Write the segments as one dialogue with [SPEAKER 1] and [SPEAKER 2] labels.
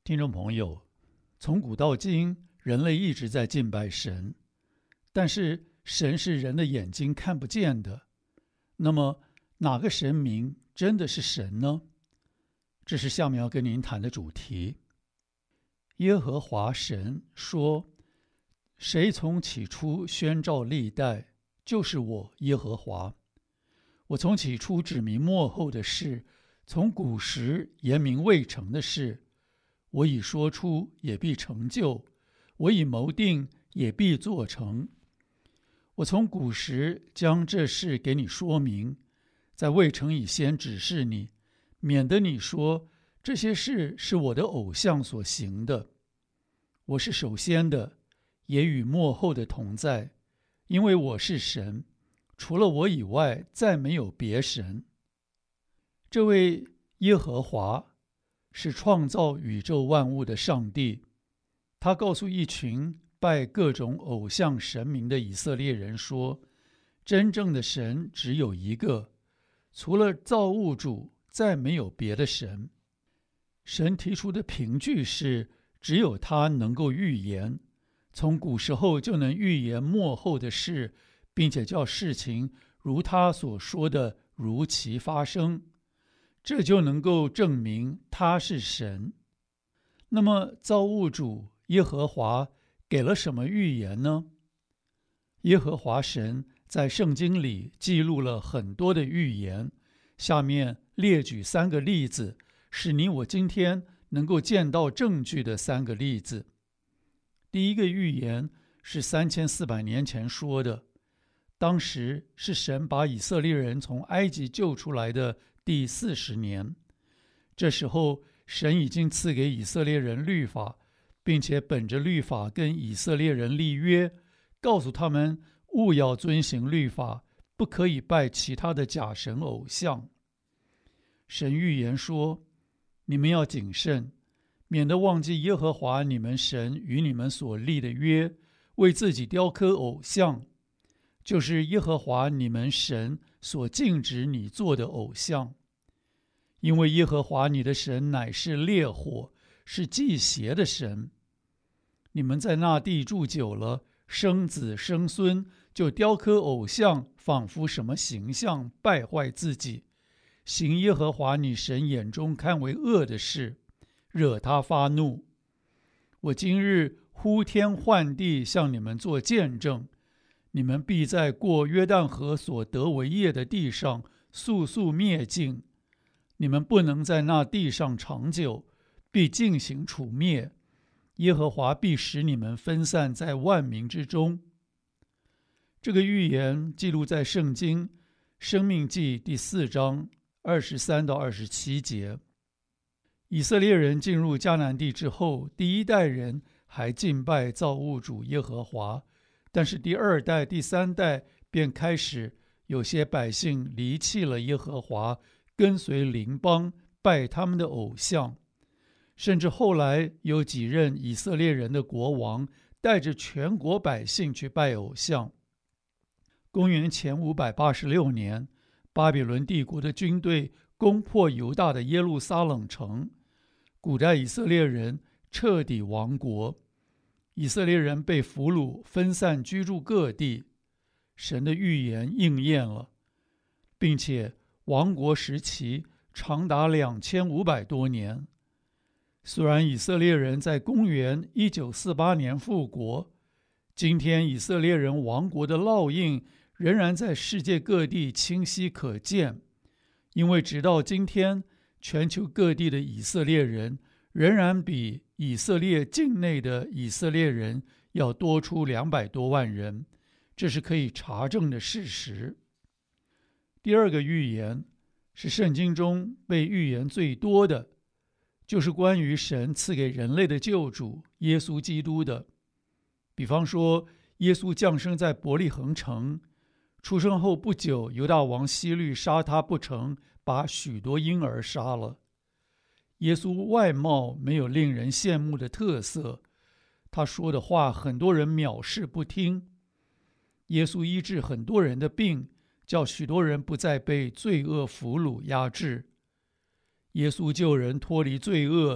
[SPEAKER 1] 听众朋友，从古到今，人类一直在敬拜神，但是神是人的眼睛看不见的。那么，哪个神明真的是神呢？这是下面要跟您谈的主题。耶和华神说：“谁从起初宣召历代，就是我耶和华。我从起初指明末后的事，从古时言明未成的事。我已说出，也必成就；我已谋定，也必做成。我从古时将这事给你说明，在未成以先指示你，免得你说这些事是我的偶像所行的。我是首先的，也与末后的同在，因为我是神，除了我以外，再没有别神。这位耶和华是创造宇宙万物的上帝，他告诉一群拜各种偶像神明的以色列人说，真正的神只有一个，除了造物主，再没有别的神。神提出的凭据是，只有他能够预言，从古时候就能预言末后的事，并且叫事情如他所说的如期发生，这就能够证明他是神。那么造物主耶和华给了什么预言呢？耶和华神在圣经里记录了很多的预言，下面列举3个例子，是你我今天能够见到证据的3个例子。第一个预言是3400年前说的，当时是神把以色列人从埃及救出来的第40年，这时候神已经赐给以色列人律法，并且本着律法跟以色列人立约，告诉他们务要遵行律法，不可以拜其他的假神偶像。神预言说，你们要谨慎，免得忘记耶和华你们神与你们所立的约，为自己雕刻偶像，就是耶和华你们神所禁止你做的偶像。因为耶和华你的神乃是烈火，是忌邪的神。你们在那地住久了，生子生孙，就雕刻偶像，仿佛什么形象，败坏自己，行耶和华你神眼中看为恶的事，惹他发怒。我今日呼天唤地向你们做见证，你们必在过约旦河所得为业的地上速速灭尽。你们不能在那地上长久，必进行除灭。耶和华必使你们分散在万民之中。这个预言记录在圣经申命记第4章23到27节。以色列人进入迦南地之后，第一代人还敬拜造物主耶和华，但是第2代、第3代便开始有些百姓离弃了耶和华，跟随邻邦，拜他们的偶像。甚至后来有几任以色列人的国王带着全国百姓去拜偶像。公元前586年，巴比伦帝国的军队攻破犹大的耶路撒冷城，古代以色列人彻底亡国，以色列人被俘虏，分散居住各地。神的预言应验了，并且亡国时期长达2500多年。虽然以色列人在公元1948年复国，今天以色列人亡国的烙印仍然在世界各地清晰可见，因为直到今天，全球各地的以色列人仍然比以色列境内的以色列人要多出200多万人，这是可以查证的事实。第2个预言是圣经中被预言最多的，就是关于神赐给人类的救主耶稣基督的。比方说，耶稣降生在伯利恒城，出生后不久，犹大王希律杀他不成，把许多婴儿杀了。耶稣外貌没有令人羡慕的特色，他说的话很多人藐视不听。耶稣医治很多人的病，叫许多人不再被罪恶俘虏压制。耶稣救人脱离罪恶，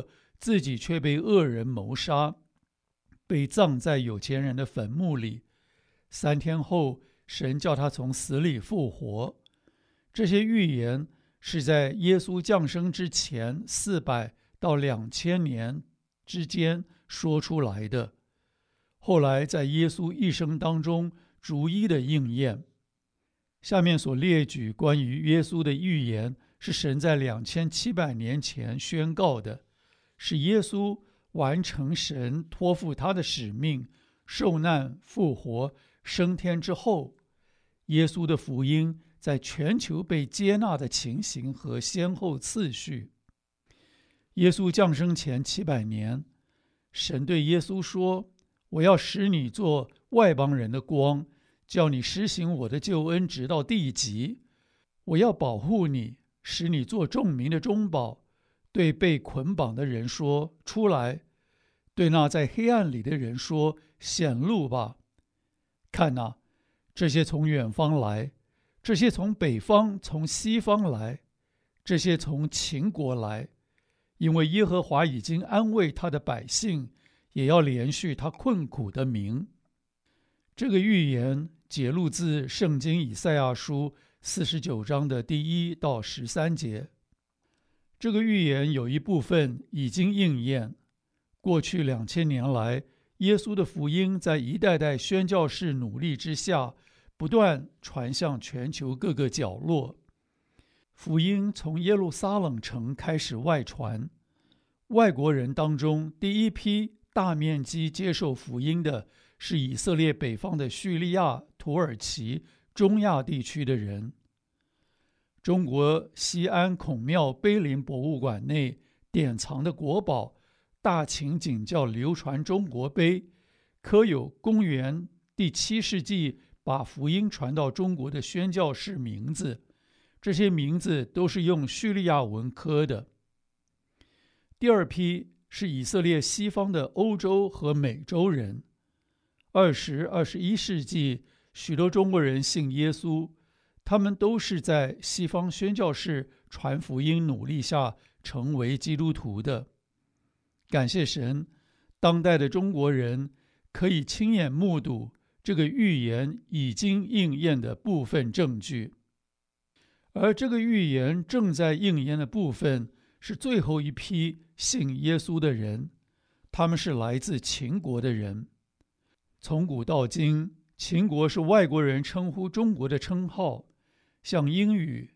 [SPEAKER 1] 自己却被恶人谋杀，被葬在有钱人的坟墓里。3天后，神叫他从死里复活。这些预言是在耶稣降生之前400到2000年之间说出来的，后来在耶稣一生当中逐一的应验。下面所列举关于耶稣的预言是神在2700年前宣告的，是耶稣完成神托付他的使命，受难、复活、升天之后，耶稣的福音在全球被接纳的情形和先后次序。耶稣降生前700年，神对耶稣说：我要使你做外邦人的光，叫你施行我的救恩直到地极。我要保护你，使你做众民的中保。对被捆绑的人说：出来；对那在黑暗里的人说：显露吧。看哪，这些从远方来，这些从北方、从西方来，这些从秦国来，因为耶和华已经安慰他的百姓，也要连续他困苦的民。这个预言节录自圣经以赛亚书49章的第1到13节。这个预言有一部分已经应验。过去2000年来，耶稣的福音在一代代宣教士努力之下，不断传向全球各个角落。福音从耶路撒冷城开始外传。外国人当中第一批大面积接受福音的是以色列北方的叙利亚、土耳其、中亚地区的人。中国西安孔庙碑林博物馆内典藏的国宝大秦景教流传中国碑，刻有公元第7世纪把福音传到中国的宣教士名字，这些名字都是用叙利亚文刻的。第二批是以色列西方的欧洲和美洲人。20、21世纪，许多中国人信耶稣，他们都是在西方宣教士传福音努力下成为基督徒的。感谢神，当代的中国人可以亲眼目睹这个预言已经应验的部分证据。而这个预言正在应验的部分是最后一批信耶稣的人，他们是来自秦国的人。从古到今，秦国是外国人称呼中国的称号，像英语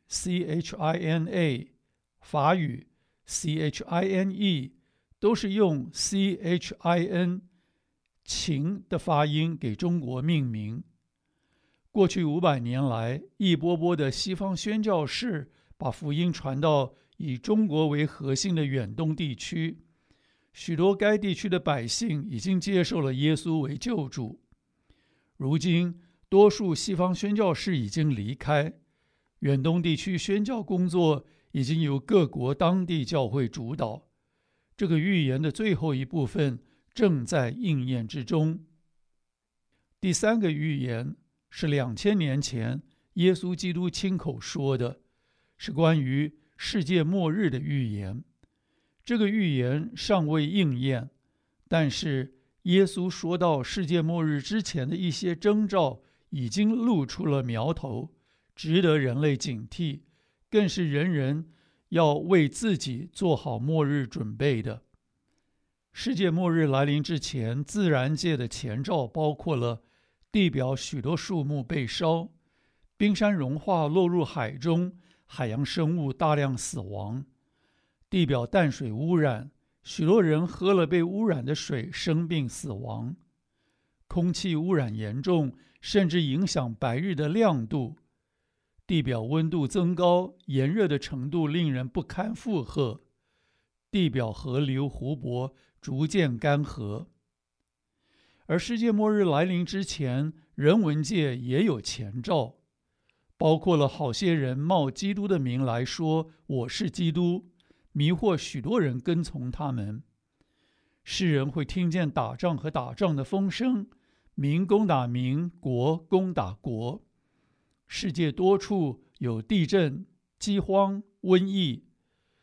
[SPEAKER 1] CHINA、法语 CHINE 都是用 CHIN 秦的发音给中国命名。过去500年来，一波波的西方宣教士把福音传到以中国为核心的远东地区，许多该地区的百姓已经接受了耶稣为救主。如今，多数西方宣教士已经离开，远东地区宣教工作已经由各国当地教会主导。这个预言的最后一部分正在应验之中。第3个预言是2000年前耶稣基督亲口说的，是关于世界末日的预言。这个预言尚未应验，但是耶稣说到世界末日之前的一些征兆已经露出了苗头，值得人类警惕，更是人人要为自己做好末日准备的。世界末日来临之前，自然界的前兆包括了地表许多树木被烧，冰山融化落入海中，海洋生物大量死亡，地表淡水污染，许多人喝了被污染的水生病死亡，空气污染严重，甚至影响白日的亮度，地表温度增高，炎热的程度令人不堪负荷，地表河流湖泊逐渐干涸。而世界末日来临之前，人文界也有前兆，包括了好些人冒基督的名来说我是基督，迷惑许多人跟从他们。世人会听见打仗和打仗的风声，民攻打民，国攻打国。世界多处有地震、饥荒、瘟疫。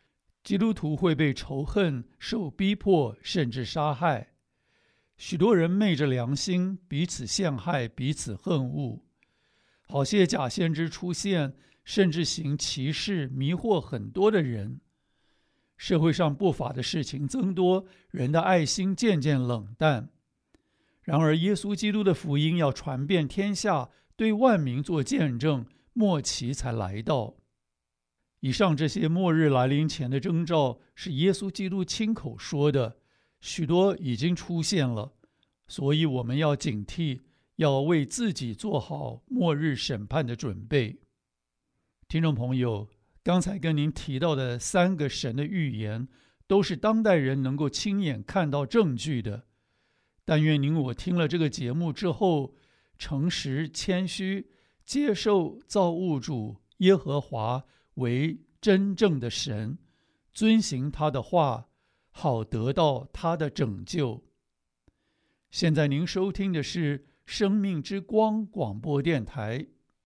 [SPEAKER 1] 基督徒会被仇恨、受逼迫，甚至杀害。许多人昧着良心，彼此陷害，彼此恨恶。好些假先知出现，甚至行奇事，迷惑很多的人。社会上不法的事情增多，人的爱心渐渐冷淡。然而，耶稣基督的福音要传遍天下，对万民做见证，末期才来到。以上这些末日来临前的征兆，是耶稣基督亲口说的，许多已经出现了，所以我们要警惕，要为自己做好末日审判的准备。听众朋友，刚才跟您提到的3个神的预言，都是当代人能够亲眼看到证据的。但愿您我听了这个节目之后，诚实谦虚，接受造物主耶和华为真正的神，遵行他的话，好得到他的拯救。现在您收听的是生命之光广播电台，